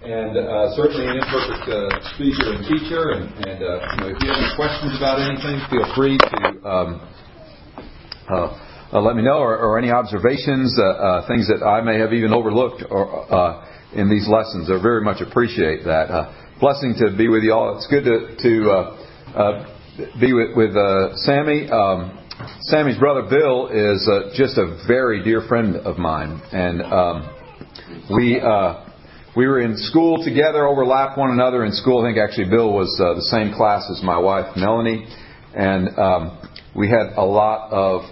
and certainly an imperfect speaker and teacher. And if you have any questions about anything, feel free to let me know, or any observations, things that I may have even overlooked in these lessons. I very much appreciate that. Blessing to be with you all. It's good to be with Sammy. Sammy's brother Bill is just a very dear friend of mine, and we were in school together, overlapped one another in school. I think actually Bill was the same class as my wife Melanie, and we had a lot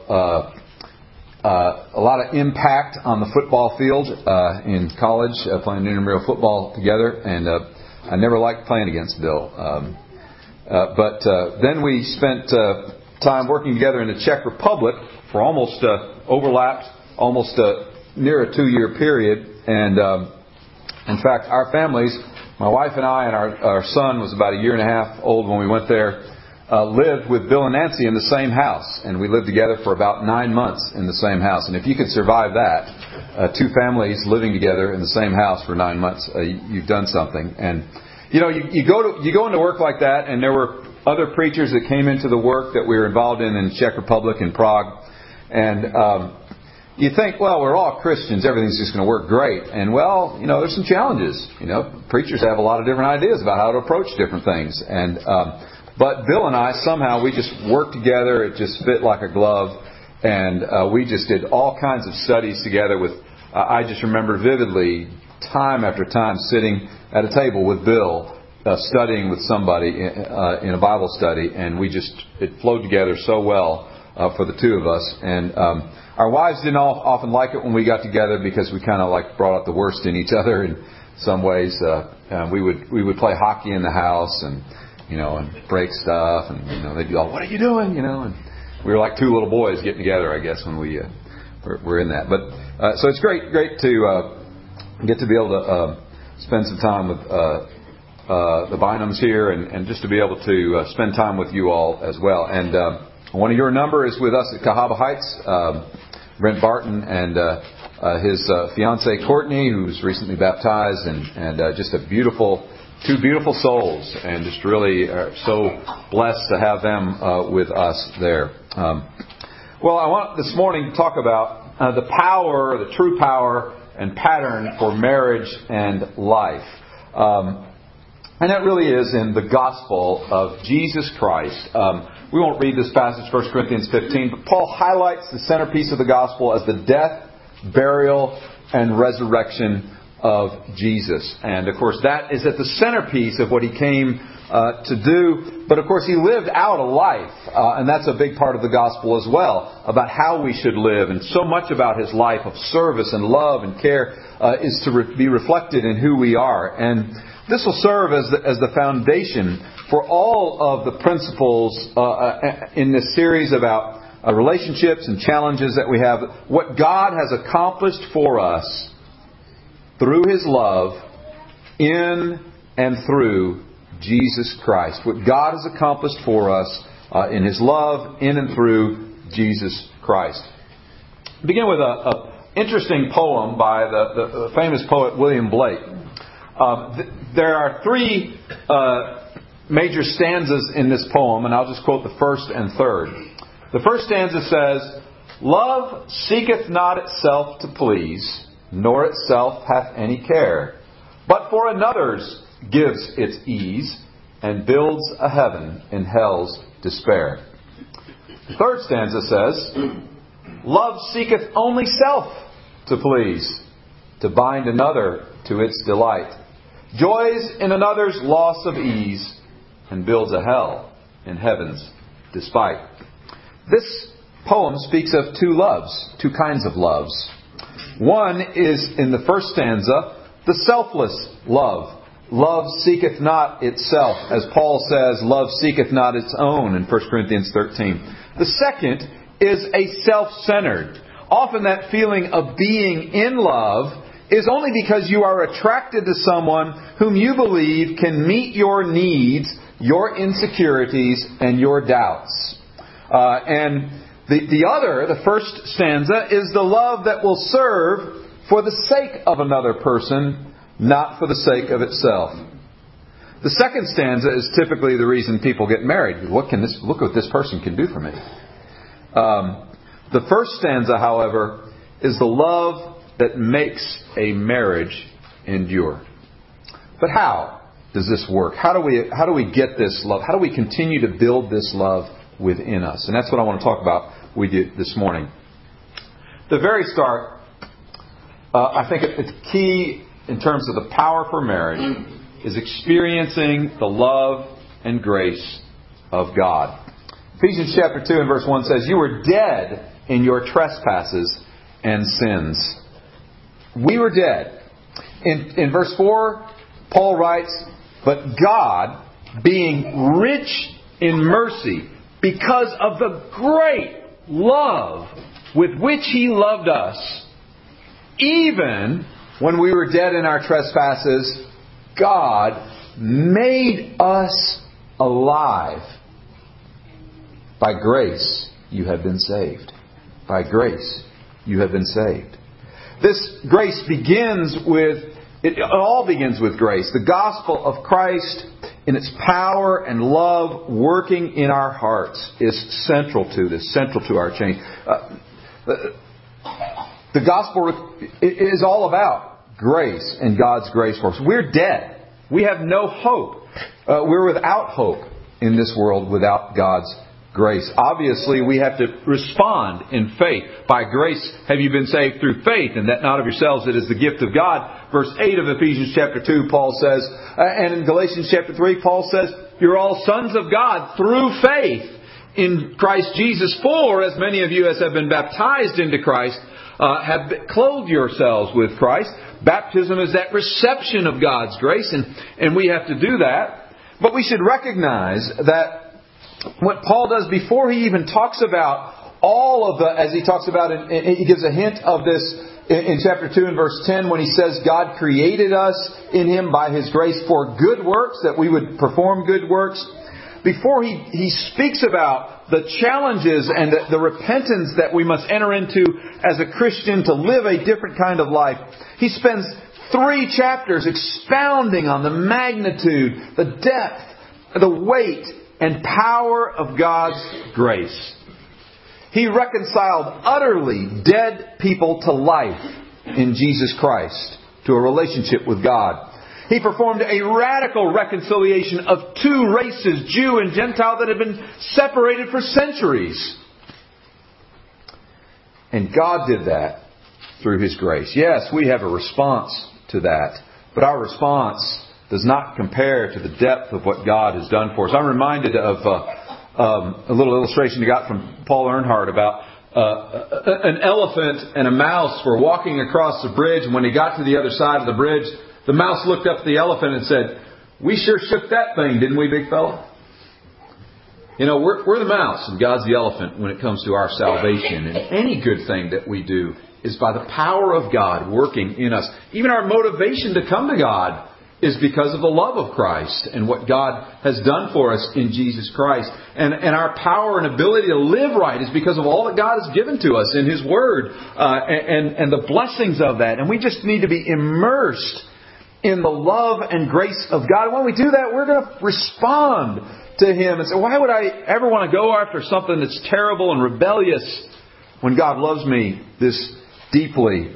of impact on the football field in college, playing intramural football together, and I never liked playing against Bill. But then we spent time working together in the Czech Republic for almost near a 2-year period. And in fact, our families, my wife and I, and our son was about 1.5 years old when we went there, lived with Bill and Nancy in the same house. And we lived together for about 9 months in the same house. And if you could survive that, 2 families living together in the same house for 9 months, you've done something. And you go into work like that, and there were other preachers that came into the work that we were involved in the Czech Republic, in Prague. And you think, well, we're all Christians, everything's just going to work great. And well, there's some challenges. Preachers have a lot of different ideas about how to approach different things. And but Bill and I, somehow, we just worked together. It just fit like a glove. And we just did all kinds of studies together with, I just remember vividly, time after time, sitting at a table with Bill, studying with somebody in a Bible study, and it flowed together so well for the two of us. And our wives didn't often like it when we got together, because we kind of brought out the worst in each other in some ways. We would play hockey in the house, and break stuff, and they'd be all, "What are you doing?" And we were like 2 little boys getting together, I guess, when we were in that. But so it's great to get to be able to spend some time with the Bynums here, and just to be able to spend time with you all as well. And one of your number is with us at Cahaba Heights, Brent Barton and his fiancée Courtney, who's recently baptized, and just 2 beautiful souls, and just really are so blessed to have them with us there. Well, I want this morning to talk about the true power and pattern for marriage and life. And that really is in the gospel of Jesus Christ. We won't read this passage, 1 Corinthians 15, but Paul highlights the centerpiece of the gospel as the death, burial, and resurrection of Jesus. And of course, that is at the centerpiece of what he came to do. But of course, he lived out a life, and that's a big part of the gospel as well, about how we should live. And so much about his life of service and love and care is to be reflected in who we are. And this will serve as the foundation for all of the principles in this series about relationships and challenges that we have. What God has accomplished for us through His love in and through Jesus Christ. What God has accomplished for us in His love in and through Jesus Christ. Begin with an interesting poem by the famous poet William Blake. There are 3 major stanzas in this poem, and I'll just quote the first and third. The first stanza says, "Love seeketh not itself to please, nor itself hath any care, but for another's gives its ease, and builds a heaven in hell's despair." The third stanza says, "Love seeketh only self to please, to bind another to its delight, joys in another's loss of ease, and builds a hell in heaven's despite." This poem speaks of 2 loves, 2 kinds of loves. One is, in the first stanza, the selfless love. Love seeketh not itself. As Paul says, love seeketh not its own in 1 Corinthians 13. The second is a self-centered. Often that feeling of being in love is only because you are attracted to someone whom you believe can meet your needs, your insecurities, and your doubts. And the first stanza, is the love that will serve for the sake of another person, not for the sake of itself. The second stanza is typically the reason people get married. Look what this person can do for me. The first stanza, however, is the love that makes a marriage endure. But how does this work? How do we get this love? How do we continue to build this love within us? And that's what I want to talk about with you this morning. The very start, I think it's key in terms of the power for marriage is experiencing the love and grace of God. Ephesians chapter 2 and verse 1 says, "You were dead in your trespasses and sins." We were dead. In verse 4, Paul writes, "But God, being rich in mercy, because of the great love with which He loved us, even when we were dead in our trespasses, God made us alive. By grace you have been saved." By grace you have been saved. This grace it all begins with grace. The gospel of Christ in its power and love working in our hearts is central to our change. The gospel is all about grace and God's grace for us. We're dead. We have no hope. We're without hope in this world without God's grace. Obviously, we have to respond in faith. By grace have you been saved through faith, and that not of yourselves, it is the gift of God. Verse 8 of Ephesians chapter 2, Paul says, and in Galatians chapter 3, Paul says, "You're all sons of God through faith in Christ Jesus. For as many of you as have been baptized into Christ, have clothed yourselves with Christ." Baptism is that reception of God's grace, and we have to do that. But we should recognize that what Paul does before he even talks about all of as he talks about it, he gives a hint of this in chapter 2 and verse 10 when he says God created us in Him by His grace for good works, that we would perform good works. Before he speaks about the challenges and the repentance that we must enter into as a Christian to live a different kind of life, he spends 3 chapters expounding on the magnitude, the depth, the weight, and power of God's grace. He reconciled utterly dead people to life in Jesus Christ, to a relationship with God. He performed a radical reconciliation of 2 races, Jew and Gentile, that had been separated for centuries. And God did that through His grace. Yes, we have a response to that, but our response does not compare to the depth of what God has done for us. I'm reminded of a little illustration you got from Paul Earnhardt about an elephant and a mouse were walking across the bridge, and when he got to the other side of the bridge, the mouse looked up at the elephant and said, "We sure shook that thing, didn't we, big fella?" You know, we're the mouse and God's the elephant when it comes to our salvation. And any good thing that we do is by the power of God working in us. Even our motivation to come to God is because of the love of Christ and what God has done for us in Jesus Christ. And our power and ability to live right is because of all that God has given to us in His Word and the blessings of that. And we just need to be immersed in the love and grace of God. And when we do that, we're going to respond to Him and say, why would I ever want to go after something that's terrible and rebellious when God loves me this deeply?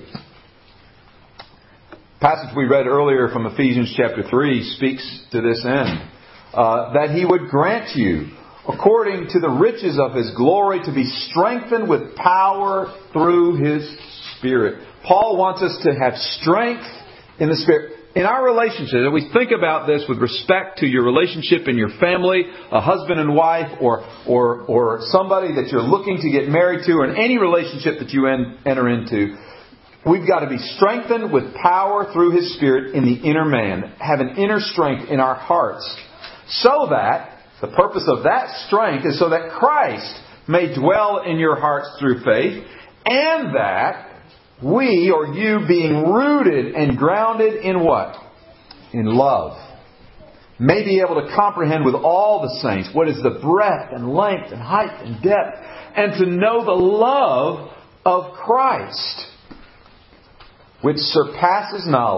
The passage we read earlier from Ephesians chapter 3 speaks to this end. That He would grant you, according to the riches of His glory, to be strengthened with power through His Spirit. Paul wants us to have strength in the Spirit. In our relationship, if we think about this with respect to your relationship in your family, a husband and wife, or somebody that you're looking to get married to, or in any relationship that you enter into, we've got to be strengthened with power through His Spirit in the inner man. Have an inner strength in our hearts. So that, the purpose of that strength is so that Christ may dwell in your hearts through faith, and that we, or you, being rooted and grounded in what? In love, may be able to comprehend with all the saints what is the breadth and length and height and depth, and to know the love of Christ, which surpasses knowledge,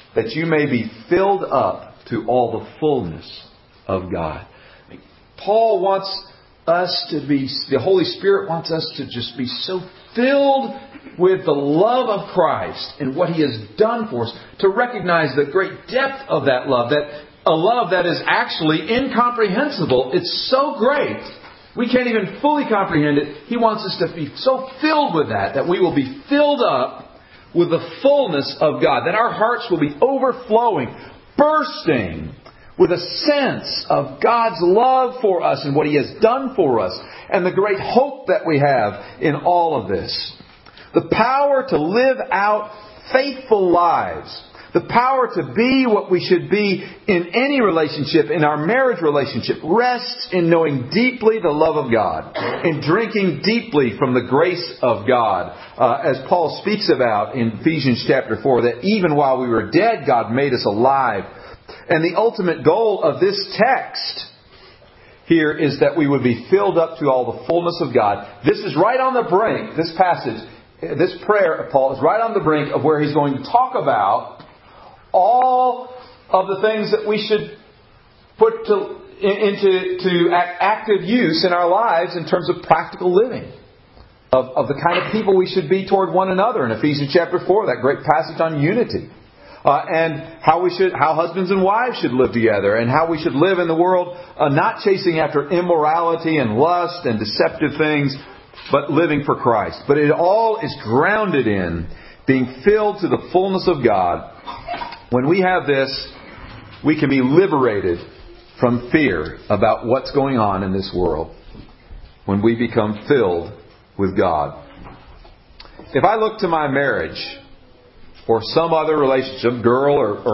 that you may be filled up to all the fullness of God. Paul wants us to be, the Holy Spirit wants us to just be so filled with the love of Christ and what He has done for us, to recognize the great depth of that love, that a love that is actually incomprehensible. It's so great, we can't even fully comprehend it. He wants us to be so filled with that we will be filled up with the fullness of God, that our hearts will be overflowing, bursting with a sense of God's love for us and what He has done for us, and the great hope that we have in all of this. The power to live out faithful lives. The power to be what we should be in any relationship, in our marriage relationship, rests in knowing deeply the love of God, in drinking deeply from the grace of God. As Paul speaks about in Ephesians chapter 4, that even while we were dead, God made us alive. And the ultimate goal of this text here is that we would be filled up to all the fullness of God. This is right on the brink, this passage, this prayer of Paul is right on the brink of where he's going to talk about all of the things that we should put into active use in our lives in terms of practical living. Of the kind of people we should be toward one another in Ephesians chapter 4, that great passage on unity. And how husbands and wives should live together, and how we should live in the world, not chasing after immorality and lust and deceptive things, but living for Christ. But it all is grounded in being filled to the fullness of God. When we have this, we can be liberated from fear about what's going on in this world when we become filled with God. If I look to my marriage or some other relationship, girl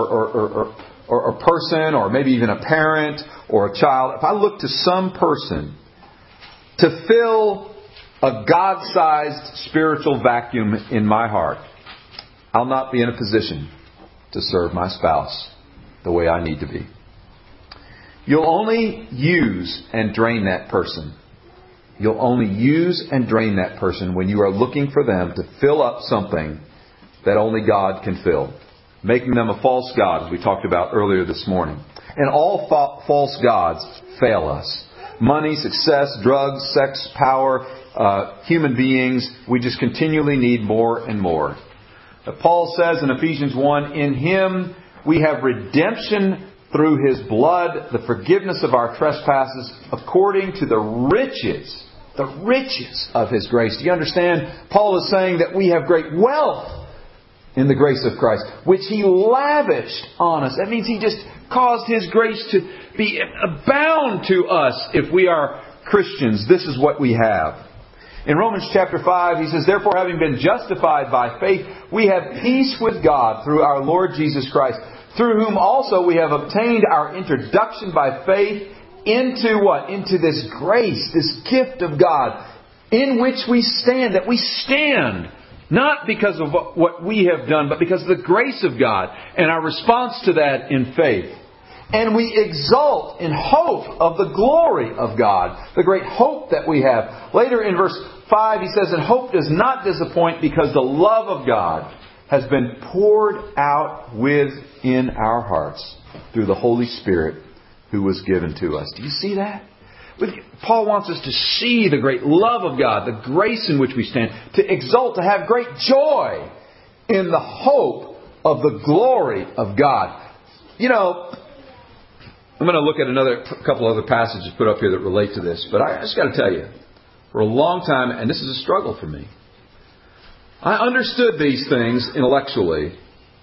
or person, or maybe even a parent or a child, if I look to some person to fill a God-sized spiritual vacuum in my heart, I'll not be in a position to serve my spouse the way I need to be. You'll only use and drain that person. You'll only use and drain that person when you are looking for them to fill up something that only God can fill, making them a false god, as we talked about earlier this morning. And all false gods fail us. Money, success, drugs, sex, power, human beings, we just continually need more and more. Paul says in Ephesians 1, in Him we have redemption through His blood, the forgiveness of our trespasses, according to the riches of His grace. Do you understand? Paul is saying that we have great wealth in the grace of Christ, which He lavished on us. That means He just caused His grace to be abound to us if we are Christians. This is what we have. In Romans chapter 5, he says, therefore, having been justified by faith, we have peace with God through our Lord Jesus Christ, through whom also we have obtained our introduction by faith into what? Into this grace, this gift of God, in which we stand. That we stand not because of what we have done, but because of the grace of God and our response to that in faith. And we exult in hope of the glory of God, the great hope that we have. Later in verse 5, he says, and hope does not disappoint because the love of God has been poured out within our hearts through the Holy Spirit who was given to us. Do you see that? Paul wants us to see the great love of God, the grace in which we stand, to exult, to have great joy in the hope of the glory of God. You know, I'm going to look at another couple other passages put up here that relate to this. But I just got to tell you, for a long time, and this is a struggle for me, I understood these things intellectually,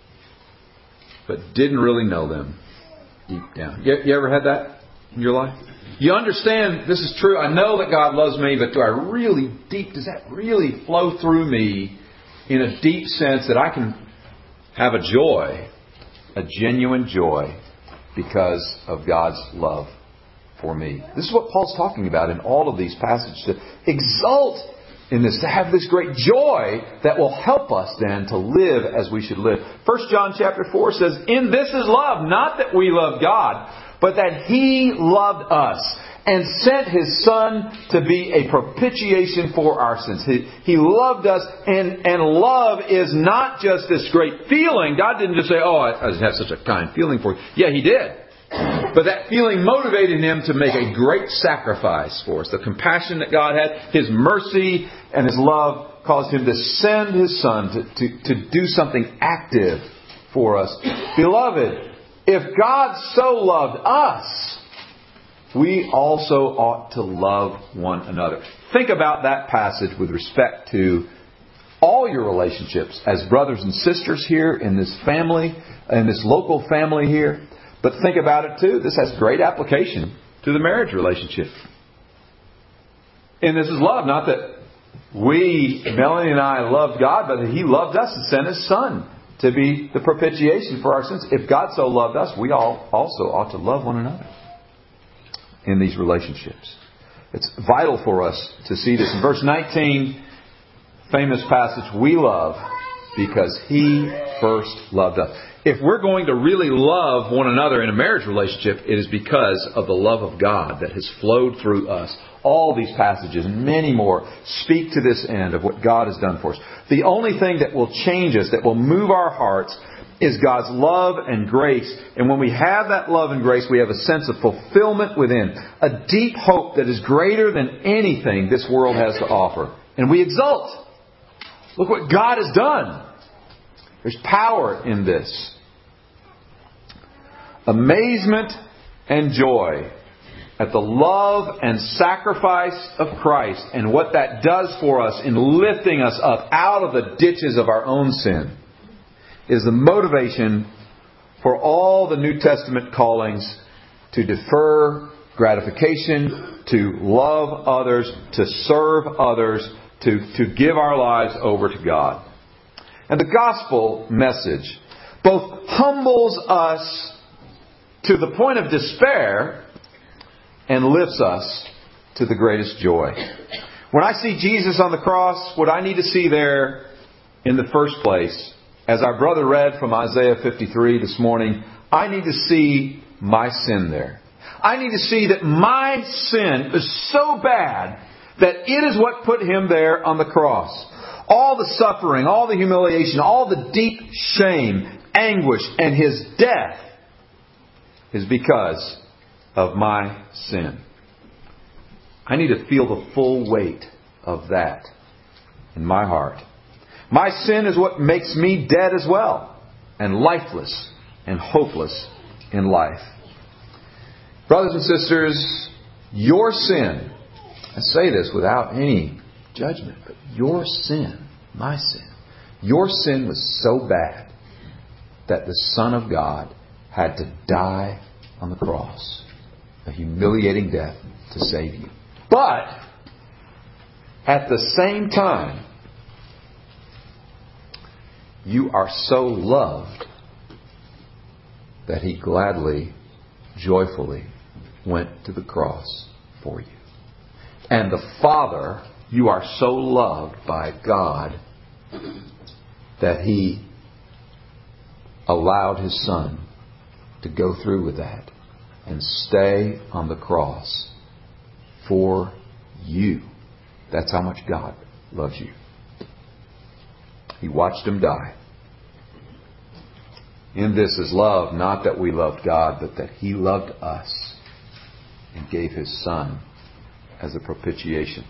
but didn't really know them deep down. You ever had that in your life? You understand this is true. I know that God loves me, but does that really flow through me in a deep sense that I can have a joy, a genuine joy, because of God's love for me? This is what Paul's talking about in all of these passages. To exult in this, to have this great joy that will help us then to live as we should live. 1 John chapter 4 says, in this is love, not that we love God, but that He loved us and sent His Son to be a propitiation for our sins. He loved us, and love is not just this great feeling. God didn't just say, oh, I just have such a kind feeling for you. Yeah, He did. But that feeling motivated Him to make a great sacrifice for us. The compassion that God had, His mercy and His love caused Him to send His Son to do something active for us. Beloved, if God so loved us, we also ought to love one another. Think about that passage with respect to all your relationships as brothers and sisters here in this family, in this local family here. But think about it too. This has great application to the marriage relationship. And this is love. Not that Melanie and I loved God, but that He loved us and sent His Son to be the propitiation for our sins. If God so loved us, we all also ought to love one another in these relationships. It's vital for us to see this. In verse 19, famous passage, we love because He first loved us. If we're going to really love one another in a marriage relationship, it is because of the love of God that has flowed through us. All these passages and many more speak to this end of what God has done for us. The only thing that will change us, that will move our hearts, is God's love and grace. And when we have that love and grace, we have a sense of fulfillment within. A deep hope that is greater than anything this world has to offer. And we exult. Look what God has done. There's power in this. Amazement and joy at the love and sacrifice of Christ and what that does for us in lifting us up out of the ditches of our own sin is the motivation for all the New Testament callings to defer gratification, to love others, to serve others, to give our lives over to God. And the gospel message both humbles us to the point of despair and lifts us to the greatest joy. When I see Jesus on the cross, what I need to see there in the first place, as our brother read from Isaiah 53 this morning, I need to see my sin there. I need to see that my sin is so bad that it is what put Him there on the cross. All the suffering, all the humiliation, all the deep shame, anguish, and His death is because of my sin. I need to feel the full weight of that in my heart. My sin is what makes me dead as well, and lifeless and hopeless in life. Brothers and sisters, your sin, I say this without any judgment, but your sin, my sin, your sin was so bad that the Son of God had to die on the cross. A humiliating death to save you. But at the same time, you are so loved that He gladly, joyfully went to the cross for you. And the Father, you are so loved by God that He allowed His Son to go through with that and stay on the cross for you. That's how much God loves you. He watched Him die. In this is love, not that we loved God, but that He loved us and gave His Son as a propitiation.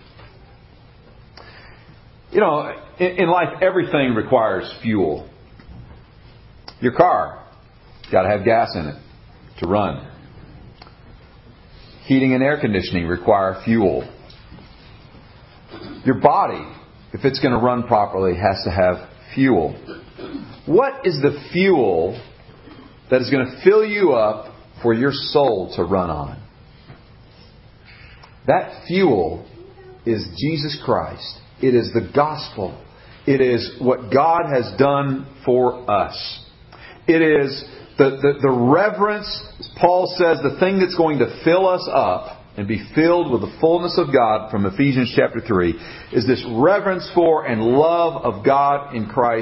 You know, in life, everything requires fuel. Your car, got to have gas in it to run. Heating and air conditioning require fuel. Your body, if it's going to run properly, has to have fuel. What is the fuel that is going to fill you up for your soul to run on? That fuel is Jesus Christ. It is the gospel. It is what God has done for us. It is the reverence, Paul says, the thing that's going to fill us up and be filled with the fullness of God from Ephesians chapter 3 is this reverence for and love of God in Christ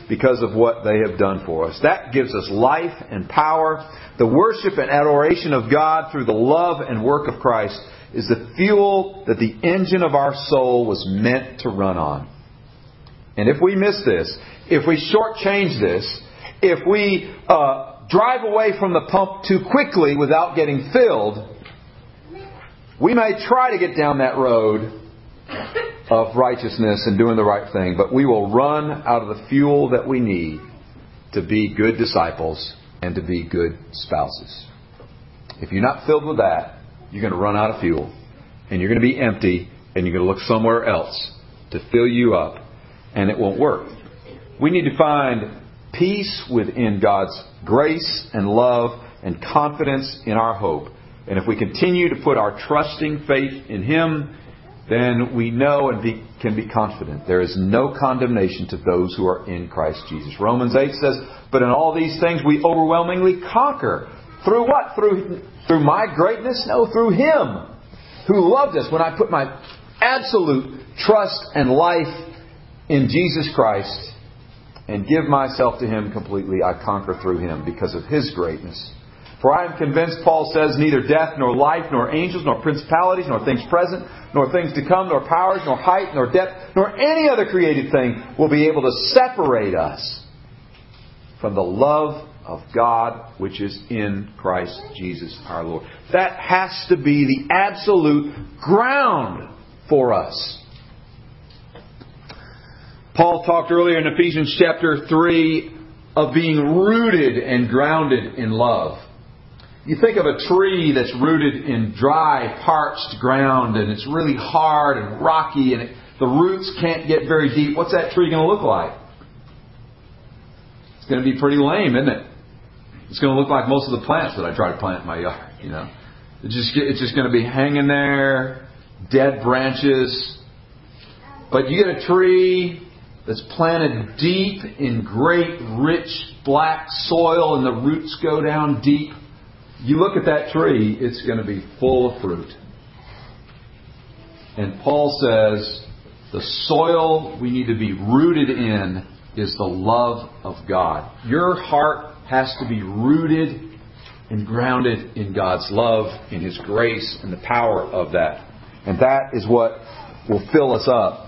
because of what they have done for us. That gives us life and power. The worship and adoration of God through the love and work of Christ is the fuel that the engine of our soul was meant to run on. And if we miss this, if we shortchange this, if we drive away from the pump too quickly without getting filled, we may try to get down that road of righteousness and doing the right thing, but we will run out of the fuel that we need to be good disciples and to be good spouses. If you're not filled with that, you're going to run out of fuel, and you're going to be empty, and you're going to look somewhere else to fill you up, and it won't work. We need to find peace within God's grace and love and confidence in our hope. And if we continue to put our trusting faith in Him, then we know and can be confident. There is no condemnation to those who are in Christ Jesus. Romans 8 says, but in all these things we overwhelmingly conquer. Through what? Through my greatness? No, through Him who loved us. When I put my absolute trust and life in Jesus Christ and give myself to Him completely, I conquer through Him because of His greatness. For I am convinced, Paul says, neither death, nor life, nor angels, nor principalities, nor things present, nor things to come, nor powers, nor height, nor depth, nor any other created thing will be able to separate us from the love of God which is in Christ Jesus our Lord. That has to be the absolute ground for us. Paul talked earlier in Ephesians chapter 3 of being rooted and grounded in love. You think of a tree that's rooted in dry, parched ground, and it's really hard and rocky, and the roots can't get very deep. What's that tree going to look like? It's going to be pretty lame, isn't it? It's going to look like most of the plants that I try to plant in my yard. It's just going to be hanging there, dead branches. But you get a tree that's planted deep in great, rich, black soil, and the roots go down deep. You look at that tree, it's going to be full of fruit. And Paul says the soil we need to be rooted in is the love of God. Your heart has to be rooted and grounded in God's love, in His grace, and the power of that. And that is what will fill us up.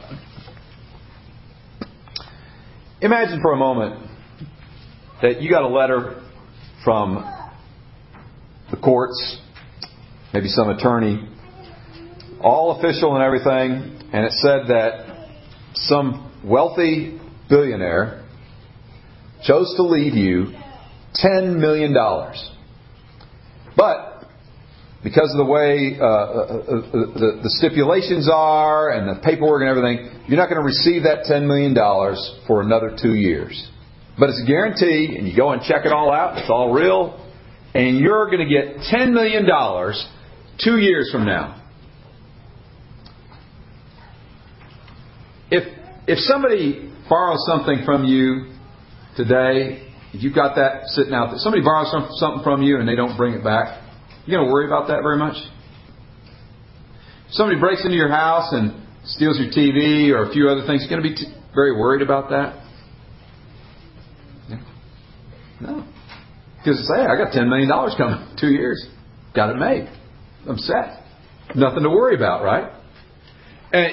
Imagine for a moment that you got a letter from the courts, maybe some attorney, all official and everything, and it said that some wealthy billionaire chose to leave you $10 million. But because of the way the stipulations are and the paperwork and everything, you're not going to receive that $10 million for another 2 years. But it's a guarantee, and you go and check it all out. It's all real. And you're going to get $10 million 2 years from now. If somebody borrows something from you today, if you've got that sitting out there, somebody borrows something from you and they don't bring it back, you going to worry about that very much? If somebody breaks into your house and steals your TV or a few other things, you're going to be very worried about that? No. Because say, I got $10 million coming 2 years. Got it made. I'm set. Nothing to worry about, right? And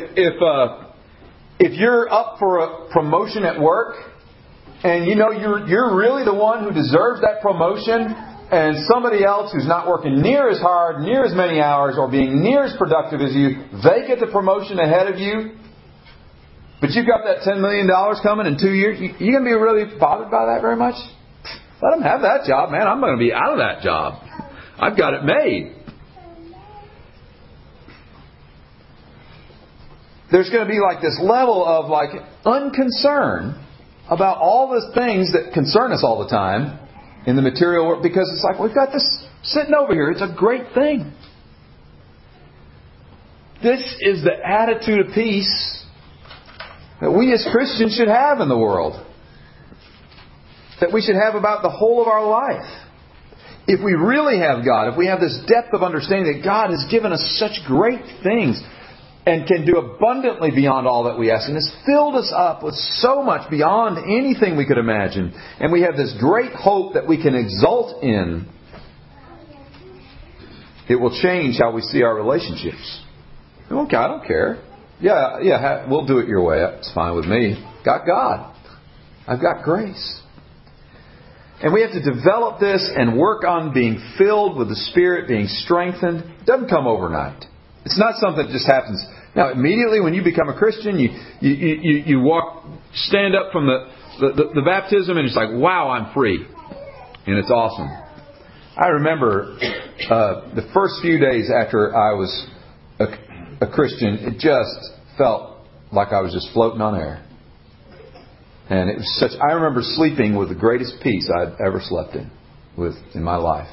if you're up for a promotion at work, and you're really the one who deserves that promotion, and somebody else who's not working near as hard, near as many hours, or being near as productive as you, they get the promotion ahead of you, but you've got that $10 million coming in 2 years, you going to be really bothered by that very much? Let them have that job, man. I'm going to be out of that job. I've got it made. There's going to be like this level of like unconcern about all the things that concern us all the time in the material world, because it's like, we've got this sitting over here. It's a great thing. This is the attitude of peace that we as Christians should have in the world. That we should have about the whole of our life. If we really have God, if we have this depth of understanding that God has given us such great things, and can do abundantly beyond all that we ask, and has filled us up with so much beyond anything we could imagine. And we have this great hope that we can exult in. It will change how we see our relationships. Okay, I don't care. Yeah, we'll do it your way. It's fine with me. Got God. I've got grace. And we have to develop this and work on being filled with the Spirit, being strengthened. It doesn't come overnight. It's not something that just happens. Now, immediately when you become a Christian, you stand up from the baptism, and it's like, wow, I'm free. And it's awesome. I remember the first few days after I was a Christian, it just felt like I was just floating on air. And it was I remember sleeping with the greatest peace I'd ever slept in my life.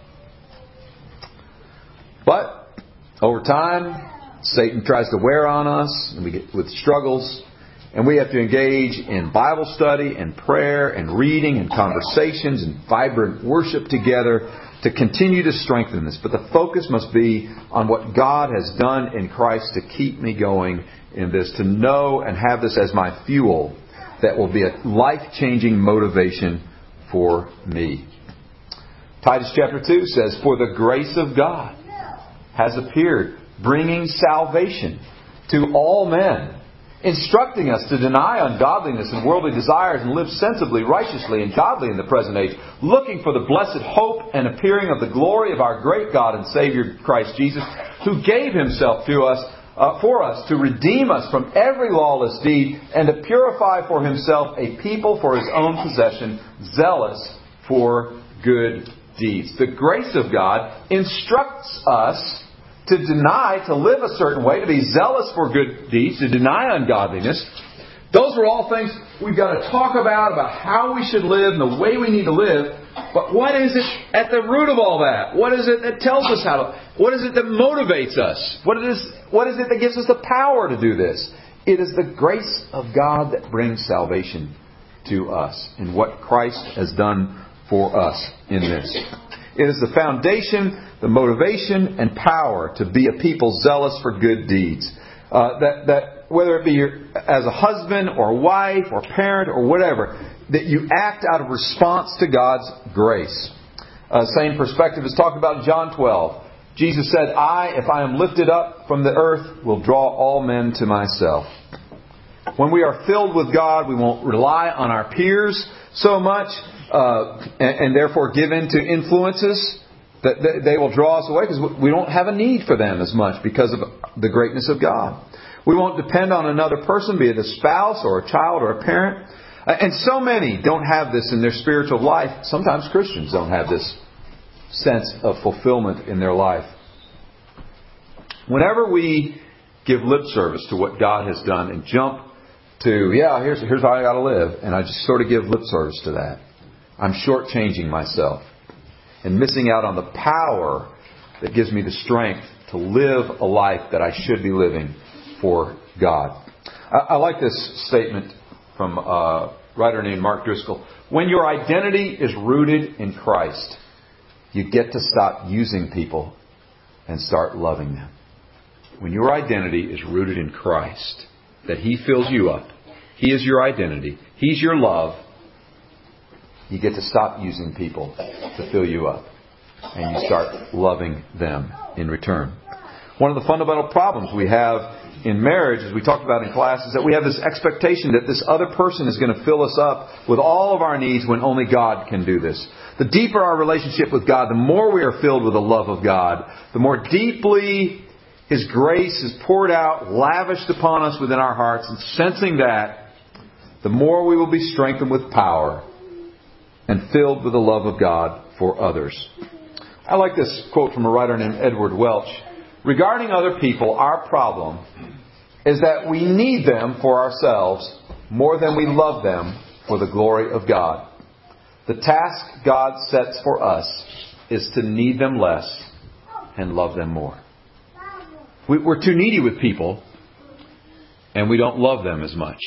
But over time, Satan tries to wear on us, and we get with struggles, and we have to engage in Bible study and prayer and reading and conversations and vibrant worship together to continue to strengthen this. But the focus must be on what God has done in Christ to keep me going in this, to know and have this as my fuel that will be a life-changing motivation for me. Titus chapter 2 says, "For the grace of God has appeared, bringing salvation to all men, instructing us to deny ungodliness and worldly desires and live sensibly, righteously, and godly in the present age, looking for the blessed hope and appearing of the glory of our great God and Savior Christ Jesus, who gave Himself to us for us to redeem us from every lawless deed and to purify for Himself a people for His own possession, zealous for good deeds." The grace of God instructs us to deny, to live a certain way, to be zealous for good deeds, to deny ungodliness. Those are all things we've got to talk about how we should live and the way we need to live. But what is it at the root of all that? What is it that tells us how to... What is it that motivates us? What is it that gives us the power to do this? It is the grace of God that brings salvation to us in what Christ has done for us in this. It is the foundation, the motivation, and power to be a people zealous for good deeds. That whether it be as a husband or wife or parent or whatever, that you act out of response to God's grace. Same perspective is talked about in John 12. Jesus said, if I am lifted up from the earth, will draw all men to myself. When we are filled with God, we won't rely on our peers so much and therefore give in to influences that they will draw us away because we don't have a need for them as much because of the greatness of God. We won't depend on another person, be it a spouse or a child or a parent. And so many don't have this in their spiritual life. Sometimes Christians don't have this sense of fulfillment in their life. Whenever we give lip service to what God has done and jump to, here's how I got to live, and I just sort of give lip service to that, I'm shortchanging myself and missing out on the power that gives me the strength to live a life that I should be living for God. I like this statement from a writer named Mark Driscoll. When your identity is rooted in Christ, you get to stop using people and start loving them. When your identity is rooted in Christ, that He fills you up, He is your identity, He's your love, you get to stop using people to fill you up. And you start loving them in return. One of the fundamental problems we have in marriage, as we talked about in class, is that we have this expectation that this other person is going to fill us up with all of our needs when only God can do this. The deeper our relationship with God, the more we are filled with the love of God, the more deeply His grace is poured out, lavished upon us within our hearts, and sensing that, the more we will be strengthened with power and filled with the love of God for others. I like this quote from a writer named Edward Welch. Regarding other people, our problem is that we need them for ourselves more than we love them for the glory of God. The task God sets for us is to need them less and love them more. We're too needy with people and we don't love them as much.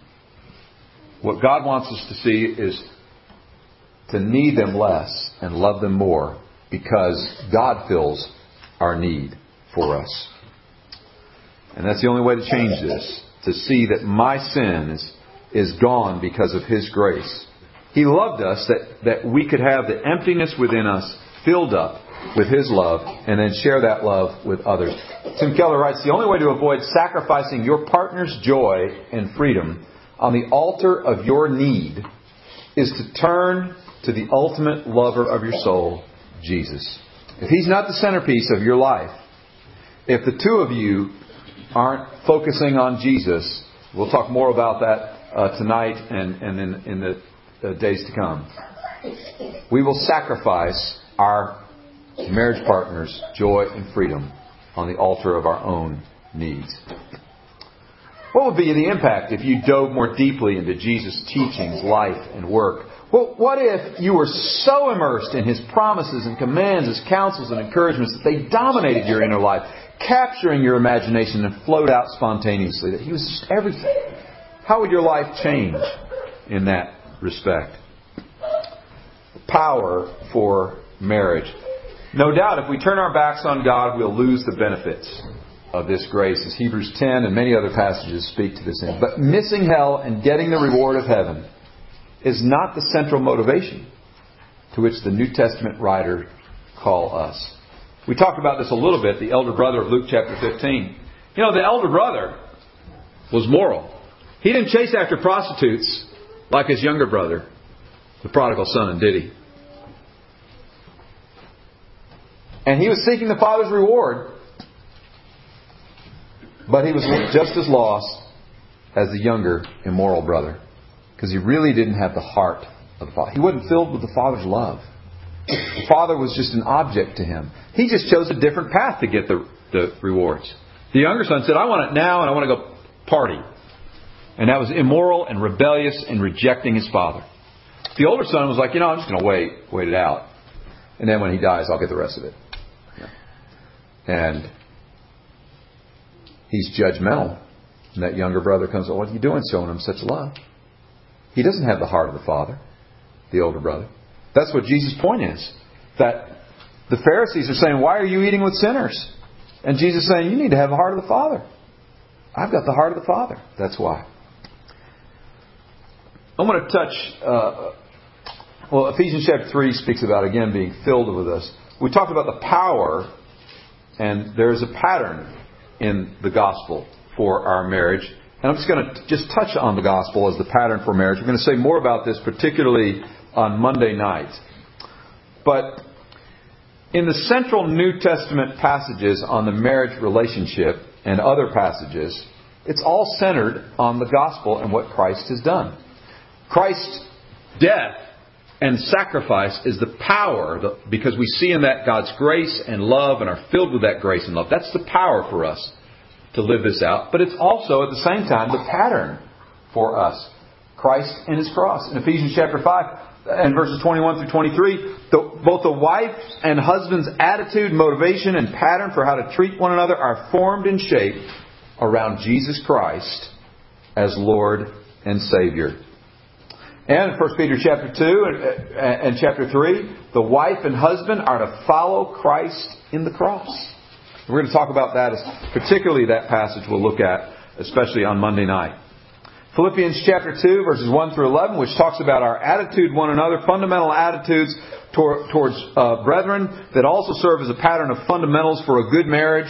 What God wants us to see is to need them less and love them more, because God fills our need for us. And that's the only way to change this. To see that my sin is gone because of His grace. He loved us that we could have the emptiness within us filled up with His love and then share that love with others. Tim Keller writes, the only way to avoid sacrificing your partner's joy and freedom on the altar of your need is to turn to the ultimate lover of your soul, Jesus. If He's not the centerpiece of your life, if the two of you aren't focusing on Jesus, we'll talk more about that tonight and in the days to come. We will sacrifice our marriage partner's joy and freedom on the altar of our own needs. What would be the impact if you dove more deeply into Jesus' teachings, life, and work? Well, what if you were so immersed in His promises and commands, His counsels and encouragements that they dominated your inner life, capturing your imagination and flowed out spontaneously, that He was just everything? How would your life change in that respect? Power for marriage. No doubt, if we turn our backs on God, we'll lose the benefits of this grace, as Hebrews 10 and many other passages speak to this end. But missing hell and getting the reward of heaven is not the central motivation to which the New Testament writer call us. We talked about this a little bit, the elder brother of Luke chapter 15. You know, the elder brother was moral. He didn't chase after prostitutes like his younger brother, the prodigal son, did he? And he was seeking the Father's reward. But he was just as lost as the younger, immoral brother. Because he really didn't have the heart of the Father. He wasn't filled with the Father's love. The Father was just an object to him. He just chose a different path to get the rewards. The younger son said, I want it now and I want to go party. And that was immoral and rebellious and rejecting his father. The older son was like, I'm just going to wait it out. And then when he dies, I'll get the rest of it. And he's judgmental. And that younger brother comes, what are you doing showing him such love? He doesn't have the heart of the Father, the older brother. That's what Jesus' point is. That the Pharisees are saying, why are you eating with sinners? And Jesus is saying, you need to have the heart of the Father. I've got the heart of the Father. That's why. I want to touch, Ephesians chapter 3 speaks about, again, being filled with us. We talked about the power, and there's a pattern in the gospel for our marriage. And I'm just going to touch on the gospel as the pattern for marriage. We're going to say more about this, particularly on Monday night. But in the central New Testament passages on the marriage relationship and other passages, it's all centered on the gospel and what Christ has done. Christ's death and sacrifice is the power, because we see in that God's grace and love and are filled with that grace and love. That's the power for us to live this out. But it's also, at the same time, the pattern for us. Christ and His cross. In Ephesians chapter 5 and verses 21 through 23, both the wife's and husband's attitude, motivation, and pattern for how to treat one another are formed and shaped around Jesus Christ as Lord and Savior. And in 1 Peter chapter 2 and chapter 3, the wife and husband are to follow Christ in the cross. We're going to talk about that, particularly that passage we'll look at, especially on Monday night. Philippians chapter 2, verses 1 through 11, which talks about our attitude one another, fundamental attitudes towards brethren that also serve as a pattern of fundamentals for a good marriage.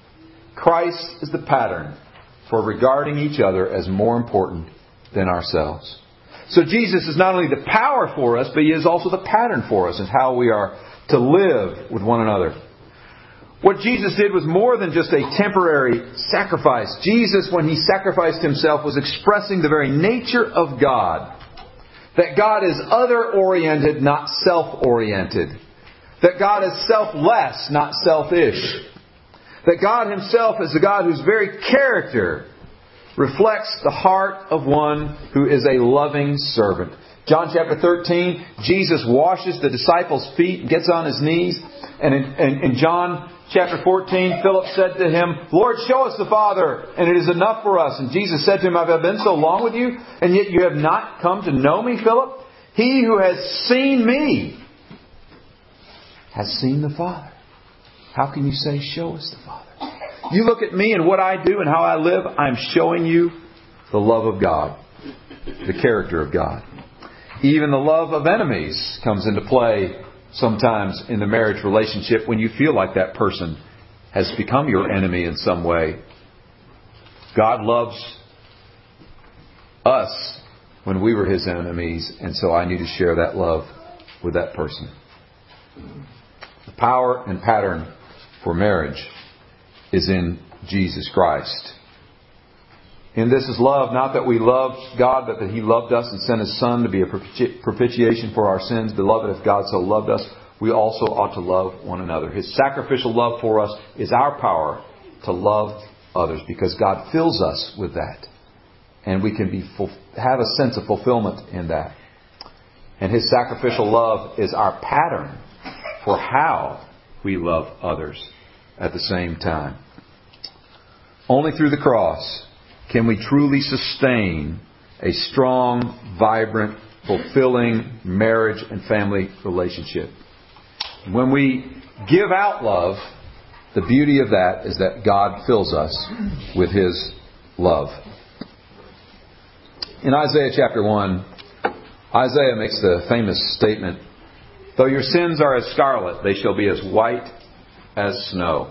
Christ is the pattern for regarding each other as more important than ourselves. So Jesus is not only the power for us, but He is also the pattern for us and how we are to live with one another. What Jesus did was more than just a temporary sacrifice. Jesus, when He sacrificed Himself, was expressing the very nature of God. That God is other-oriented, not self-oriented. That God is selfless, not selfish. That God Himself is the God whose very character reflects the heart of one who is a loving servant. John chapter 13, Jesus washes the disciples' feet and gets on His knees. And in John chapter 14, Philip said to Him, Lord, show us the Father, and it is enough for us. And Jesus said to him, have I been so long with you, and yet you have not come to know me, Philip? He who has seen me has seen the Father. How can you say, show us the Father? You look at me and what I do and how I live, I'm showing you the love of God, the character of God. Even the love of enemies comes into play sometimes in the marriage relationship when you feel like that person has become your enemy in some way. God loves us when we were His enemies, and so I need to share that love with that person. The power and pattern for marriage is in Jesus Christ. In this is love, not that we loved God, but that He loved us and sent His Son to be a propitiation for our sins. Beloved, if God so loved us, we also ought to love one another. His sacrificial love for us is our power to love others, because God fills us with that. And we can have a sense of fulfillment in that. And His sacrificial love is our pattern for how we love others at the same time. Only through the cross can we truly sustain a strong, vibrant, fulfilling marriage and family relationship. When we give out love, the beauty of that is that God fills us with His love. In Isaiah chapter 1, Isaiah makes the famous statement, "Though your sins are as scarlet, they shall be as white as snow."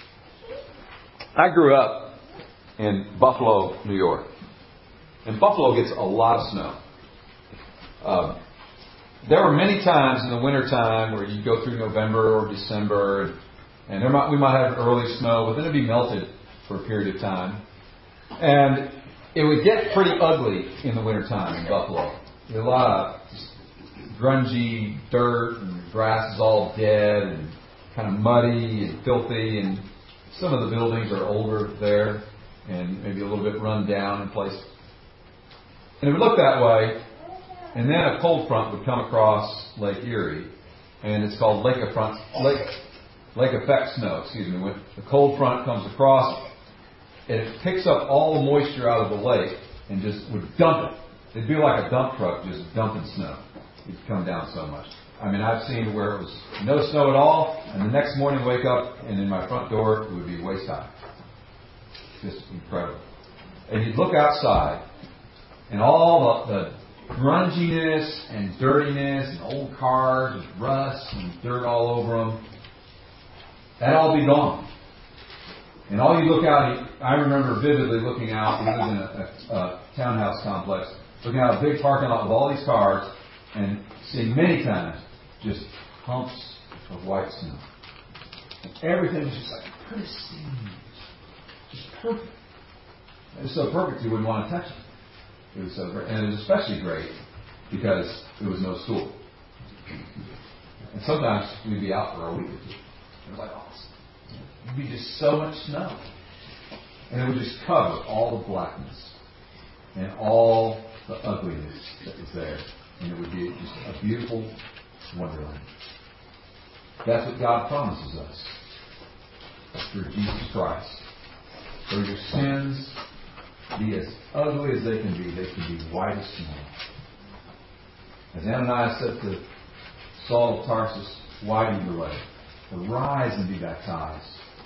I grew up in Buffalo, New York. And Buffalo gets a lot of snow. There were many times in the wintertime where you'd go through November or December, and we might have early snow, but then it'd be melted for a period of time. And it would get pretty ugly in the wintertime in Buffalo. There's a lot of grungy dirt, and the grass is all dead and kind of muddy and filthy, and some of the buildings are older there and maybe a little bit run down in place. And it would look that way, and then a cold front would come across Lake Erie, and it's called lake effect snow. When the cold front comes across, it picks up all the moisture out of the lake and just would dump it. It'd be like a dump truck just dumping snow. It'd come down so much. I mean, I've seen where it was no snow at all, and the next morning wake up, and in my front door, it would be waist high. Just incredible. And you'd look outside, and all the grunginess and dirtiness and old cars with rust and dirt all over them, that'd all be gone. And all you look out, I remember vividly looking out, we lived in a townhouse complex, looking out a big parking lot with all these cars, and seeing many times just humps of white snow. And everything was just like pristine. Just perfect. It was so perfect you wouldn't want to touch it. It was so great. And it was especially great because there was no school. And sometimes we'd be out for a week or two. It was like awesome. It'd be just so much snow. And it would just cover all the blackness and all the ugliness that was there. And it would be just a beautiful wonderland. That's what God promises us through Jesus Christ. Though your sins be as ugly as they can be white as snow. As Ananias said to Saul of Tarsus, "Why do you delay? Arise and be baptized,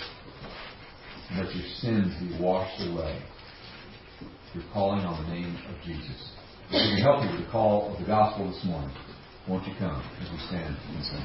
and let your sins be washed away." You're calling on the name of Jesus. If we can help you with the call of the gospel this morning, won't you come as we stand and sing?